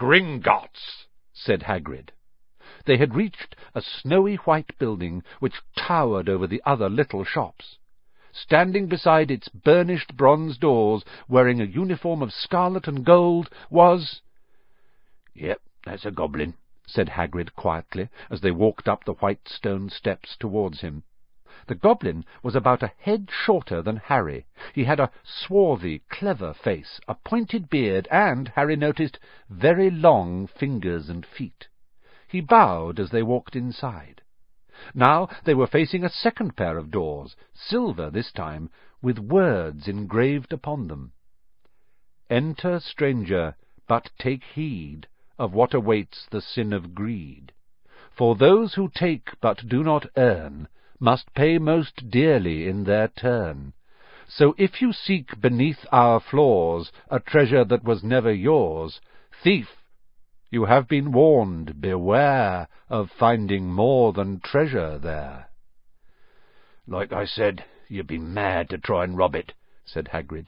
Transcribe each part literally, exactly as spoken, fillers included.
"Gringotts," said Hagrid. They had reached a snowy white building which towered over the other little shops. Standing beside its burnished bronze doors, wearing a uniform of scarlet and gold, was— "Yep, that's a goblin," said Hagrid quietly, as they walked up the white stone steps towards him. The goblin was about a head shorter than Harry. He had a swarthy, clever face, a pointed beard, and, Harry noticed, very long fingers and feet. He bowed as they walked inside. Now they were facing a second pair of doors, silver this time, with words engraved upon them. "Enter, stranger, but take heed of what awaits the sin of greed. For those who take but do not earn must pay most dearly in their turn. So if you seek beneath our floors a treasure that was never yours, thief, you have been warned, beware of finding more than treasure there." "Like I said, you'd be mad to try and rob it," said Hagrid.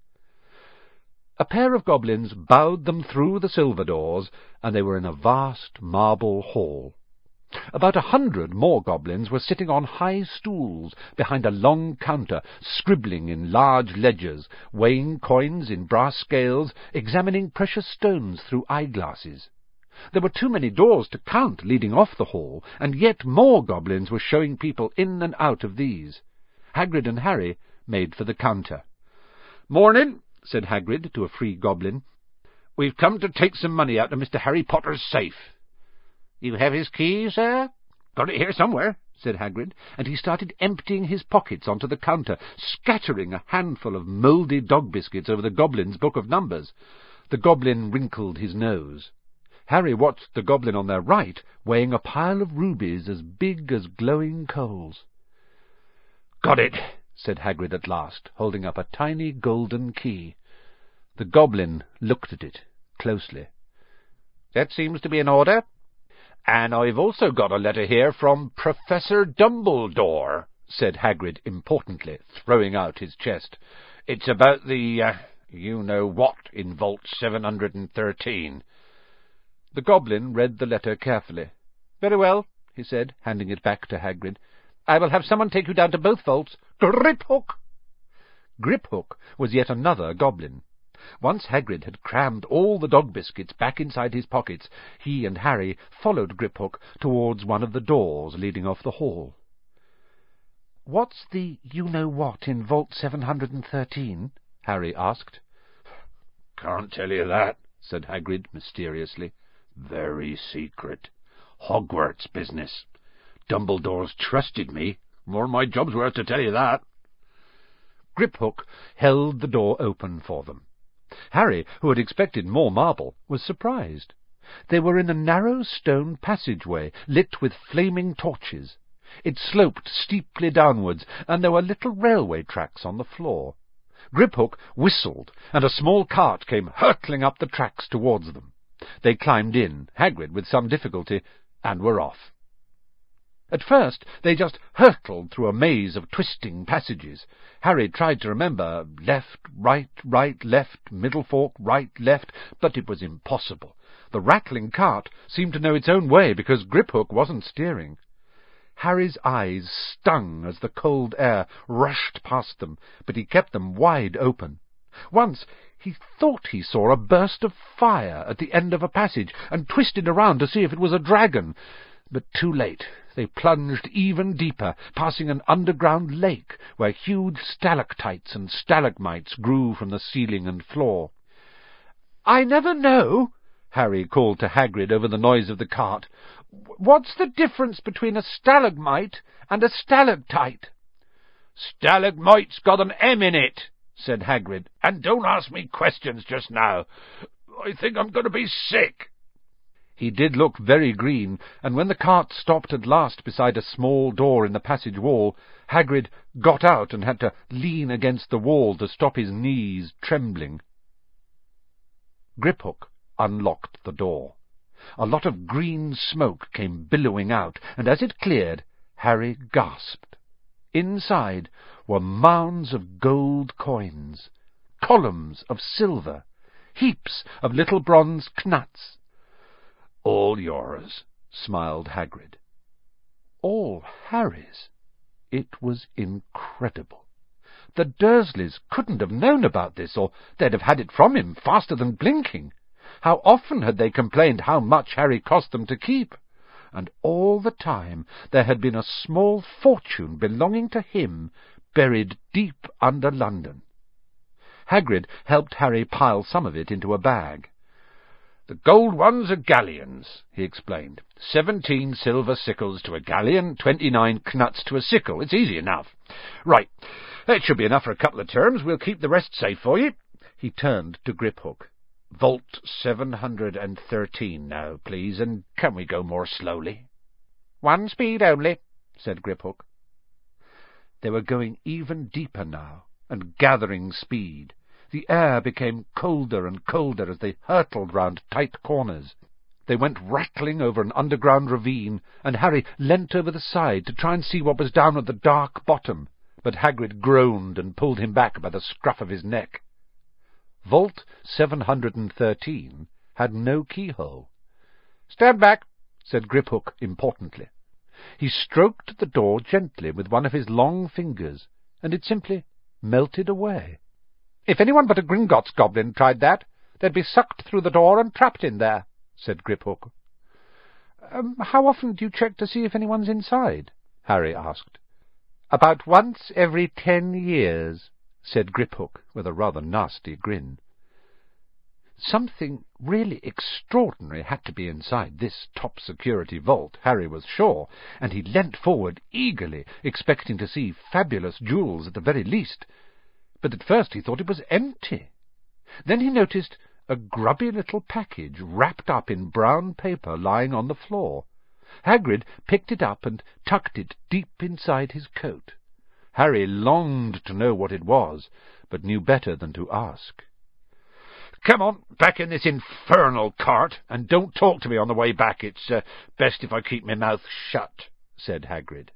A pair of goblins bowed them through the silver doors, and they were in a vast marble hall. About a hundred more goblins were sitting on high stools behind a long counter, scribbling in large ledgers, weighing coins in brass scales, examining precious stones through eyeglasses. There were too many doors to count leading off the hall, and yet more goblins were showing people in and out of these. Hagrid and Harry made for the counter. "Morning," said Hagrid to a free goblin. "We've come to take some money out of Mister Harry Potter's safe." "You have his key, sir?" "Got it here somewhere," said Hagrid, and he started emptying his pockets onto the counter, scattering a handful of mouldy dog biscuits over the goblin's book of numbers. The goblin wrinkled his nose. Harry watched the goblin on their right, weighing a pile of rubies as big as glowing coals. "Got it," said Hagrid at last, holding up a tiny golden key. The goblin looked at it closely. "That seems to be in order. And I've also got a letter here from Professor Dumbledore," said Hagrid importantly, throwing out his chest. "It's about the, uh, you-know-what in Vault seven hundred thirteen. The goblin read the letter carefully. "Very well," he said, handing it back to Hagrid. "I will have someone take you down to both vaults. Griphook!" Griphook was yet another goblin. Once Hagrid had crammed all the dog biscuits back inside his pockets, he and Harry followed Griphook towards one of the doors leading off the hall. "What's the you-know-what in Vault seven hundred thirteen? Harry asked. "Can't tell you that," said Hagrid mysteriously. "Very secret. Hogwarts business. Dumbledore's trusted me. More my job's worth to tell you that." Griphook held the door open for them. Harry, who had expected more marble, was surprised. They were in a narrow stone passageway, lit with flaming torches. It sloped steeply downwards, and there were little railway tracks on the floor. Griphook whistled, and a small cart came hurtling up the tracks towards them. They climbed in, Hagrid with some difficulty, and were off. At first they just hurtled through a maze of twisting passages. Harry tried to remember left, right, right, left, middle fork, right, left, but it was impossible. The rattling cart seemed to know its own way because Griphook wasn't steering. Harry's eyes stung as the cold air rushed past them, but he kept them wide open. Once he thought he saw a burst of fire at the end of a passage, and twisted around to see if it was a dragon. But too late. They plunged even deeper, passing an underground lake, where huge stalactites and stalagmites grew from the ceiling and floor. "I never know," Harry called to Hagrid over the noise of the cart. "What's the difference between a stalagmite and a stalactite?" "Stalagmite's got an M in it," said Hagrid, "and don't ask me questions just now. I think I'm going to be sick." He did look very green, and when the cart stopped at last beside a small door in the passage wall, Hagrid got out and had to lean against the wall to stop his knees trembling. Griphook unlocked the door. A lot of green smoke came billowing out, and as it cleared, Harry gasped. Inside were mounds of gold coins, columns of silver, heaps of little bronze knuts, "All yours," smiled Hagrid. All Harry's? It was incredible. The Dursleys couldn't have known about this, or they'd have had it from him faster than blinking. How often had they complained how much Harry cost them to keep? And all the time there had been a small fortune belonging to him buried deep under London. Hagrid helped Harry pile some of it into a bag. "The gold ones are galleons," he explained. Seventeen silver sickles to a galleon, twenty-nine knuts to a sickle. It's easy enough. Right, that should be enough for a couple of terms. We'll keep the rest safe for you. He turned to Griphook. "Vault seven hundred and thirteen now, please, and can we go more slowly?" "One speed only," said Griphook. They were going even deeper now, and gathering speed. The air became colder and colder as they hurtled round tight corners. They went rattling over an underground ravine, and Harry leant over the side to try and see what was down at the dark bottom, but Hagrid groaned and pulled him back by the scruff of his neck. Vault seven hundred and thirteen had no keyhole. "Stand back," said Griphook importantly. He stroked the door gently with one of his long fingers, and it simply melted away. "If anyone but a Gringotts goblin tried that, they'd be sucked through the door and trapped in there," said Griphook. Um, how often do you check to see if anyone's inside?" Harry asked. "About once every ten years, said Griphook, with a rather nasty grin. Something really extraordinary had to be inside this top-security vault, Harry was sure, and he leant forward eagerly, expecting to see fabulous jewels at the very least. But at first he thought it was empty. Then he noticed a grubby little package wrapped up in brown paper lying on the floor. Hagrid picked it up and tucked it deep inside his coat. Harry longed to know what it was, but knew better than to ask. "Come on, back in this infernal cart, and don't talk to me on the way back. It's uh, best if I keep my mouth shut," said Hagrid.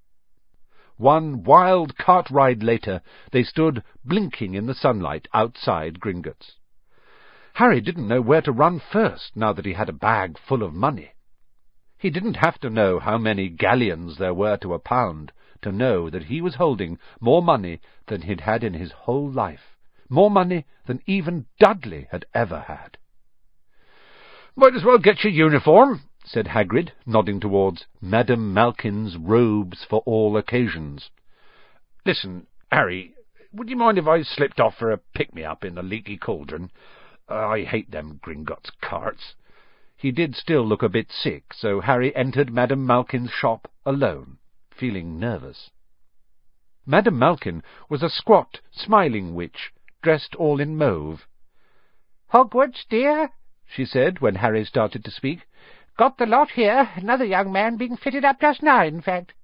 One wild cart ride later, they stood blinking in the sunlight outside Gringotts. Harry didn't know where to run first, now that he had a bag full of money. He didn't have to know how many galleons there were to a pound to know that he was holding more money than he'd had in his whole life, more money than even Dudley had ever had. "Might as well get your uniform," said Hagrid, nodding towards Madame Malkin's robes for all occasions. "Listen, Harry, would you mind if I slipped off for a pick-me-up in the Leaky Cauldron? I hate them Gringotts carts." He did still look a bit sick, so Harry entered Madame Malkin's shop alone, feeling nervous. Madame Malkin was a squat, smiling witch, dressed all in mauve. "Hogwarts, dear," she said, when Harry started to speak. "Got the lot here. Another young man being fitted up just now, in fact.